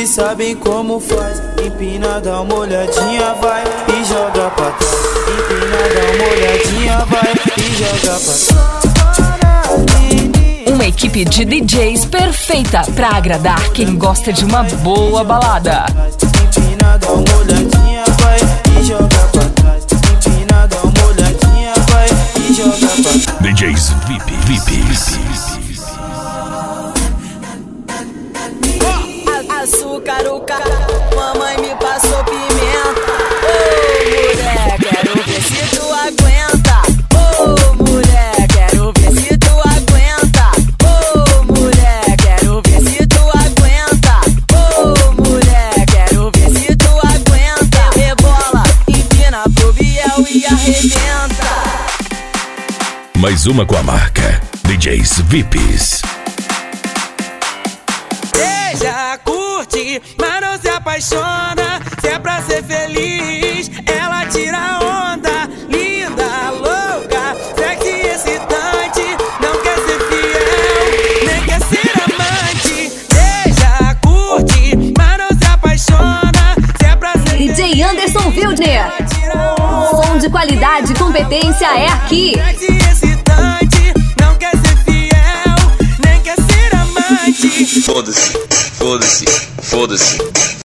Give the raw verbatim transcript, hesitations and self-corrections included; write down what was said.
sabem como faz. Empina, dá uma olhadinha, vai e joga pra trás. Empina, dá uma olhadinha, vai e joga pra trás. Uma equipe de D Js perfeita pra agradar quem gosta de uma boa balada. Empina, dá uma olhadinha, vai e joga pra trás. Empina, dá uma olhadinha, vai e joga pra trás. D Js V I P, V I P. Açúcaruca, mamãe me passou pimenta. Ô, mulher, quero ver se tu aguenta. Ô, mulher, quero ver se tu aguenta. Ô, mulher, quero ver se tu aguenta. Ô, mulher, quero ver se tu aguenta. Rebola, empina pro Biel e arrebenta. Mais uma com a marca D Js V I Ps. Beija, curte, mas não se apaixona. Se é pra ser feliz, ela tira onda. Linda, louca, sexy, excitante. Não quer ser fiel, nem quer ser amante. Beija, curte, mas não se apaixona. Se é pra ser D J Anderson Wildner. Som de qualidade e competência é aqui. sexy, excitante. Não quer ser fiel, nem quer ser amante. Foda-se, foda-se, foda-se.